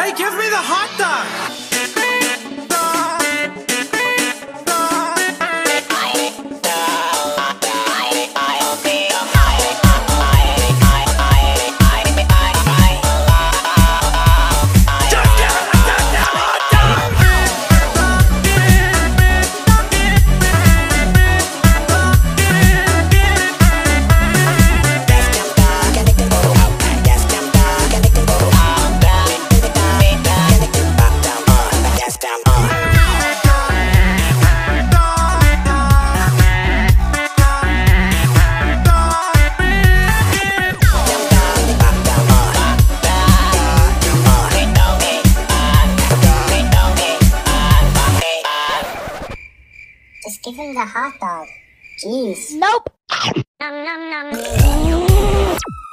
Hey, give me the hot dog! Just give him the hot dog. Jeez. Nope. Nom nom nom.